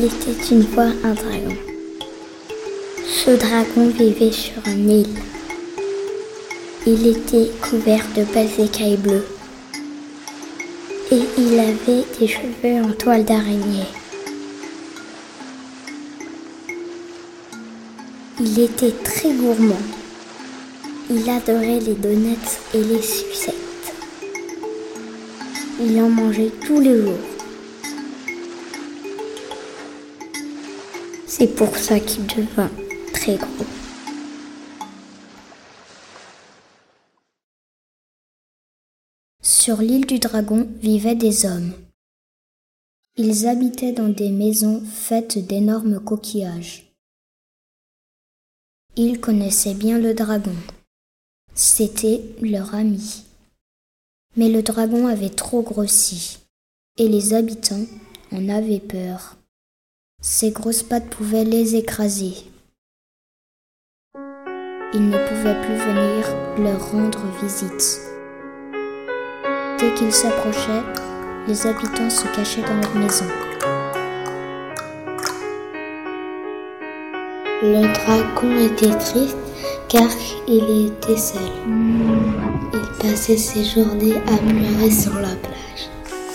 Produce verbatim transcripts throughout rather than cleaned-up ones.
Il était une fois un dragon. Ce dragon vivait sur une île. Il était couvert de belles écailles bleues. Et il avait des cheveux en toile d'araignée. Il était très gourmand. Il adorait les donuts et les sucettes. Il en mangeait tous les jours. C'est pour ça qu'il devint très gros. Sur l'île du dragon vivaient des hommes. Ils habitaient dans des maisons faites d'énormes coquillages. Ils connaissaient bien le dragon. C'était leur ami. Mais le dragon avait trop grossi, et les habitants en avaient peur. Ses grosses pattes pouvaient les écraser. Ils ne pouvaient plus venir leur rendre visite. Dès qu'ils s'approchaient, les habitants se cachaient dans leur maison. Le dragon était triste car il était seul. Il passait ses journées à pleurer sur la plage.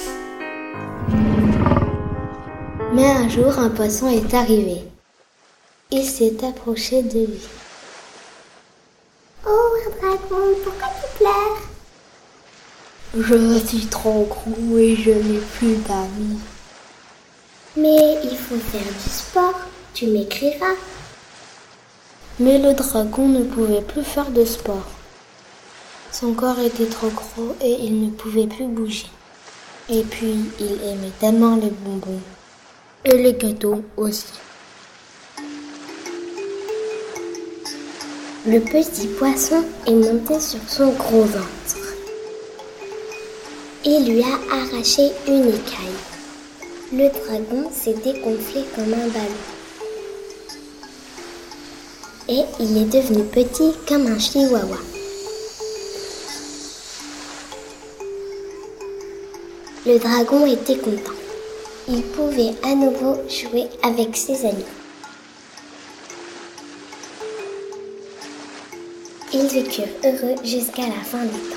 Mais un jour, un poisson est arrivé. Il s'est approché de lui. « Oh, dragon, pourquoi tu pleures ? » ?»« Je suis trop gros et je n'ai plus d'amis. »« Mais il faut faire du sport, tu m'écriras. » Mais le dragon ne pouvait plus faire de sport. Son corps était trop gros et il ne pouvait plus bouger. Et puis, il aimait tellement les bonbons. Et les gâteaux aussi. Le petit poisson est monté sur son gros ventre. Il lui a arraché une écaille. Le dragon s'est dégonflé comme un ballon. Et il est devenu petit comme un chihuahua. Le dragon était content. Il pouvait à nouveau jouer avec ses amis. Ils vécurent heureux jusqu'à la fin des temps.